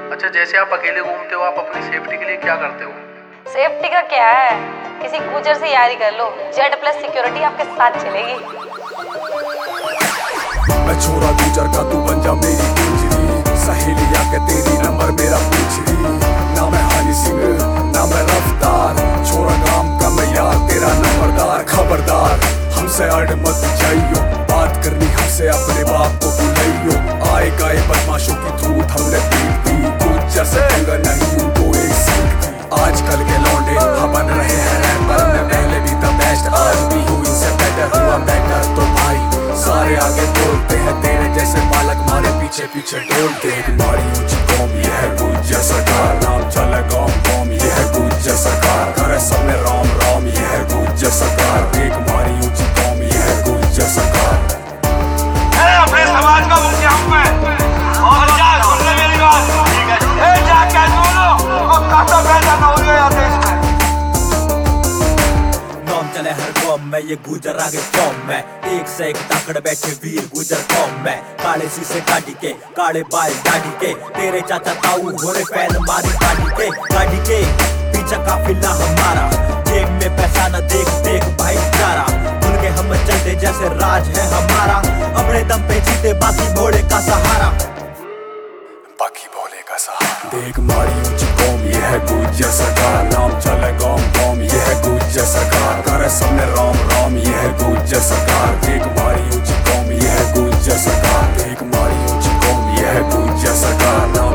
अच्छा, जैसे आप अकेले घूमते हो, आप अपनी सेफ्टी के लिए क्या करते हो? सेफ्टी का क्या है, किसी गुजर से यारी कर लो, जेड प्लस सिक्योरिटी आपके साथ चलेगी। मैं छोरा गुजर का, तू बन जा मेरी गुजरी, सहेली आके तेरी नंबर मेरा पूछरी। ना मैं हनी सिंह ना मैं रफ्तार, छोरा काम का मैं यार तेरा नंबरदार। खबरदार हमसे अड़ मत जाइयो, बात करनी हमसे अपने बाप को बुलाइयो। आए गए बदमाशों की धूत हमने पीट दी, गुजर से पंगा नहीं उनको एक सीख दी। आजकल के लौंडे हाँ बन रहे हैं रैपर, मैं पहले भी था बेस्ट, आज भी हूँ इनसे बेटर। हुआ बेटर तो भाई सारे आगे बोलते हैं, तेरे जैसे बालक मारे पीछे पीछे डोलते। एक मारी ऊंची कौम ये है गुज्जर सरकार, नाम चले गाँव गाँव ये है गुज्जर सरकार। करे सबने राम राम ये है गुज्जर सरकार, एक मारी ऊंची कौम ये है गुज्जर सरकार। अपने समाज का मुखिया हूं मैं, और क्या सुन ले मेरी बात, ठीक है? जा कह दो और काटा पैदा ना हो गया देश में। नाम चले हर कौम में ये गुजर आगे कौम में, एक से एक ताकड़ बैठे वीर गुजर कौम में। काले शीशे गाड़ी के, काले बाल दाढ़ी के, तेरे चाचा ताऊ हो रहे फैन मारी गाड़ी के पीछे काफिला हमारा, जेब में पैसा न देख देख भाईचारा। खुल के हम चलते जैसे राज है हमारा, अपने दम पे जीते बाकी भोले का सहारा, बाकी भोले का सहारा। देख मारी ऊंची कौम ये है गुज्जर सरकार, नाम चले गाँव गाँव ये है गुज्जर सरकार। करे सबने राम राम ये है गुज्जर सरकार, देख मारी ऊंची कौम ये है गुज्जर सरकार। देख मारी ऊंची कौम ये है गुज्जर सरकार।